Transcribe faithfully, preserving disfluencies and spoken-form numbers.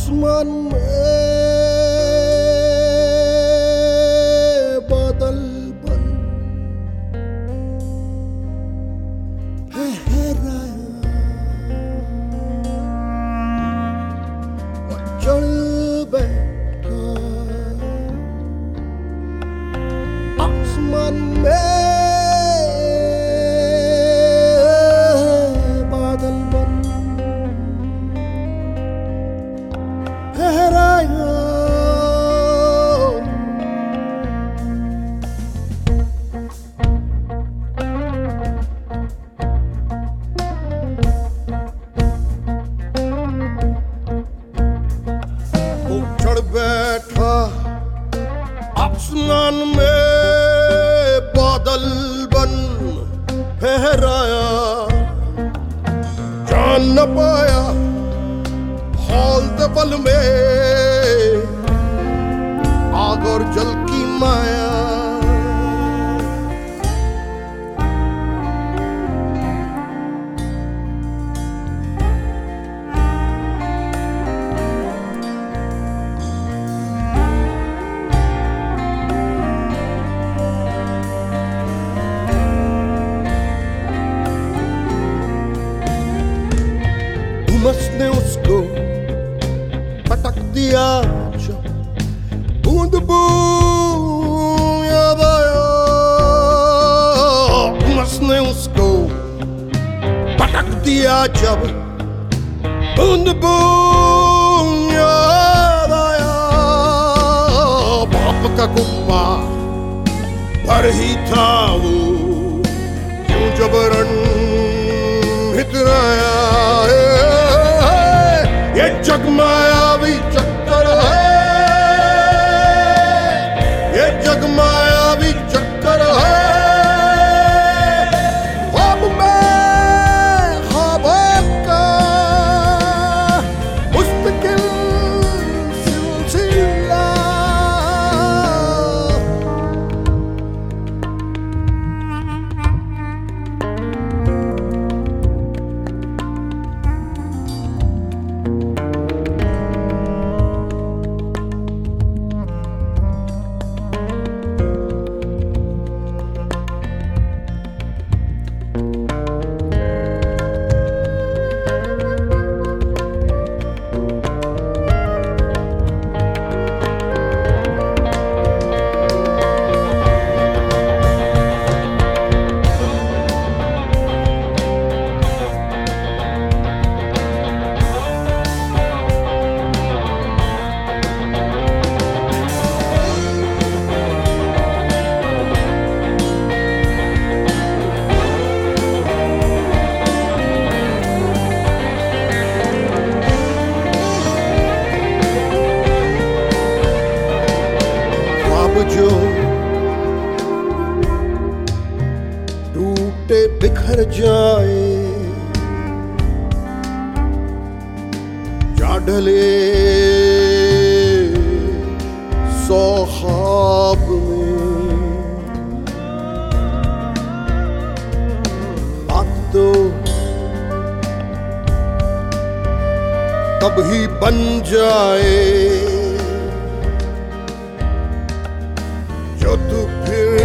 आसमान में बादल बन फहराया और चढ़ बैठा आसमान में बादल बन फहराया वो चढ़ बैठा आसमान में बादल बन फहराया जान न पाया हौल दे बल में आग और जल की माया उमस ने उसको पटक दिया जब बूंद बूंद याद आया उमस ने उसको पटक दिया जब बूंद बूंद याद आया बाप का कुप्पा भर ही था वो क्यों जबरन इतराया ये जगमायावी चक्कर है ये जगमायावी चक्कर है ख्वाब में ख्वाबों का मुस्तकिल सिलसिला जो टूटे बिखर जाए जा ढले सौ ख्वाब में बात तो तब ही बन जाए जो तू फिर